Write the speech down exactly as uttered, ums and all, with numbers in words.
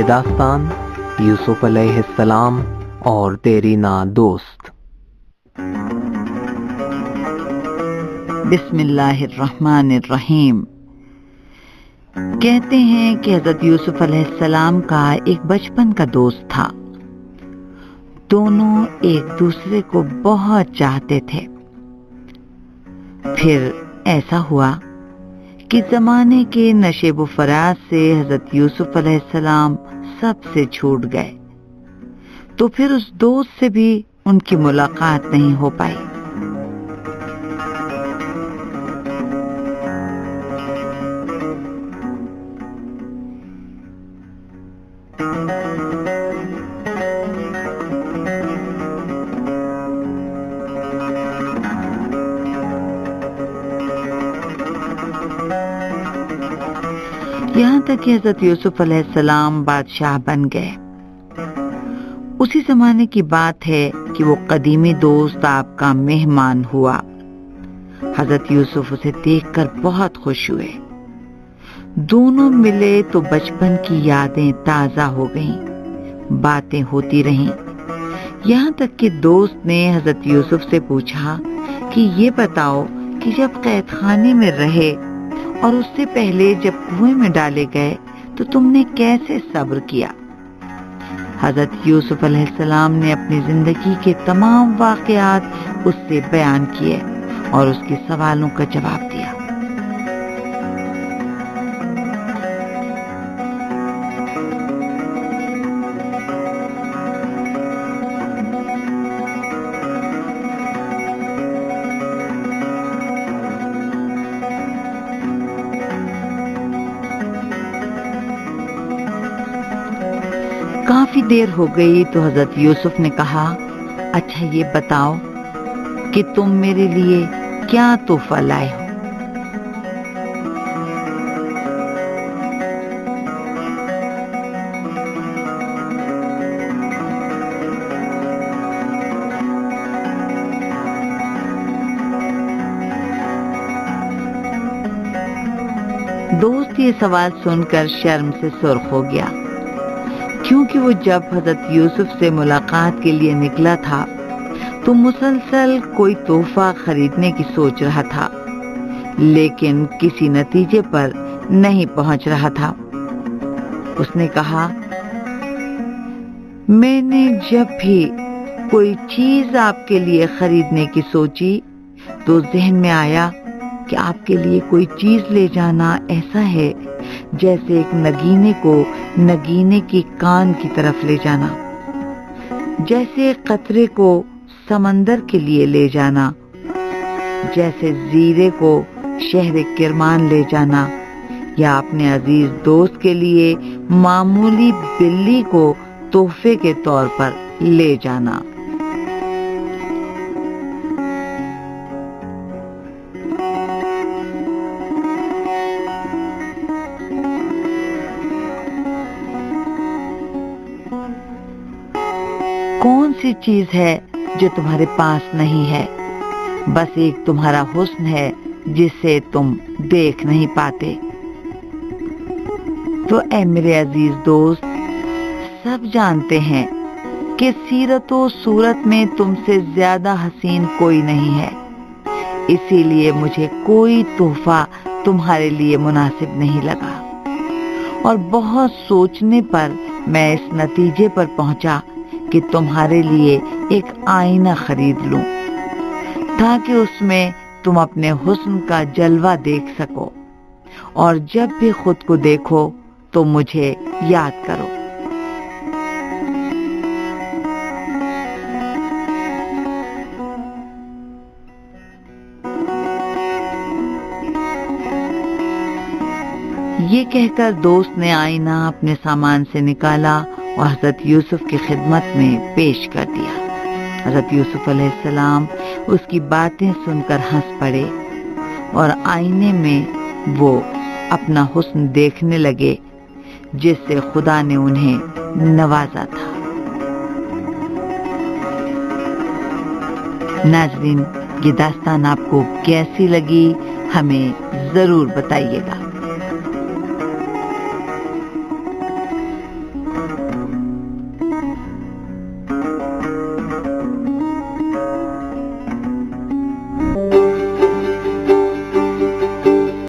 داستان یوسف علیہ السلام اور دیرینا دوست۔ بسم اللہ الرحمن الرحیم۔ کہتے ہیں کہ حضرت یوسف علیہ السلام کا ایک بچپن کا دوست تھا۔ دونوں ایک دوسرے کو بہت چاہتے تھے۔ پھر ایسا ہوا کہ زمانے کے نشیب و فراز سے حضرت یوسف علیہ السلام سب سے چھوٹ گئے، تو پھر اس دوست سے بھی ان کی ملاقات نہیں ہو پائی۔ یہاں تک کہ حضرت یوسف علیہ السلام بادشاہ بن گئے۔ اسی زمانے کی بات ہے کہ وہ قدیمی دوست آپ کا مہمان ہوا۔ حضرت یوسف اسے دیکھ کر بہت خوش ہوئے۔ دونوں ملے تو بچپن کی یادیں تازہ ہو گئیں، باتیں ہوتی رہیں، یہاں تک کہ دوست نے حضرت یوسف سے پوچھا کہ یہ بتاؤ کہ جب قید خانے میں رہے اور اس سے پہلے جب کنویں میں ڈالے گئے تو تم نے کیسے صبر کیا؟ حضرت یوسف علیہ السلام نے اپنی زندگی کے تمام واقعات اس سے بیان کیے اور اس کے سوالوں کا جواب دیا۔ کافی دیر ہو گئی تو حضرت یوسف نے کہا، اچھا یہ بتاؤ کہ تم میرے لیے کیا تحفہ لائے ہو؟ دوست یہ سوال سن کر شرم سے سرخ ہو گیا، کیونکہ وہ جب حضرت یوسف سے ملاقات کے لیے نکلا تھا تو مسلسل کوئی تحفہ خریدنے کی سوچ رہا تھا، لیکن کسی نتیجے پر نہیں پہنچ رہا تھا۔ اس نے کہا، میں نے جب بھی کوئی چیز آپ کے لیے خریدنے کی سوچی تو ذہن میں آیا کہ آپ کے لیے کوئی چیز لے جانا ایسا ہے جیسے ایک نگینے کو نگینے کی کان کی طرف لے جانا، جیسے قطرے کو سمندر کے لیے لے جانا، جیسے زیرے کو شہر کرمان لے جانا، یا اپنے عزیز دوست کے لیے معمولی بلی کو تحفے کے طور پر لے جانا۔ کون سی چیز ہے جو تمہارے پاس نہیں ہے؟ بس ایک تمہارا حسن ہے جسے تم دیکھ نہیں پاتے۔ تو اے میرے عزیز دوست، سب جانتے ہیں کہ سیرت و صورت میں تم سے زیادہ حسین کوئی نہیں ہے، اسی لیے مجھے کوئی تحفہ تمہارے لیے مناسب نہیں لگا، اور بہت سوچنے پر میں اس نتیجے پر پہنچا کہ تمہارے لیے ایک آئینہ خرید لوں تاکہ اس میں تم اپنے حسن کا جلوہ دیکھ سکو، اور جب بھی خود کو دیکھو تو مجھے یاد کرو۔ یہ کہہ کر دوست نے آئینہ اپنے سامان سے نکالا اور حضرت یوسف کی خدمت میں پیش کر دیا۔ حضرت یوسف علیہ السلام اس کی باتیں سن کر ہنس پڑے اور آئینے میں وہ اپنا حسن دیکھنے لگے جس سے خدا نے انہیں نوازا تھا۔ ناظرین، یہ داستان آپ کو کیسی لگی ہمیں ضرور بتائیے گا۔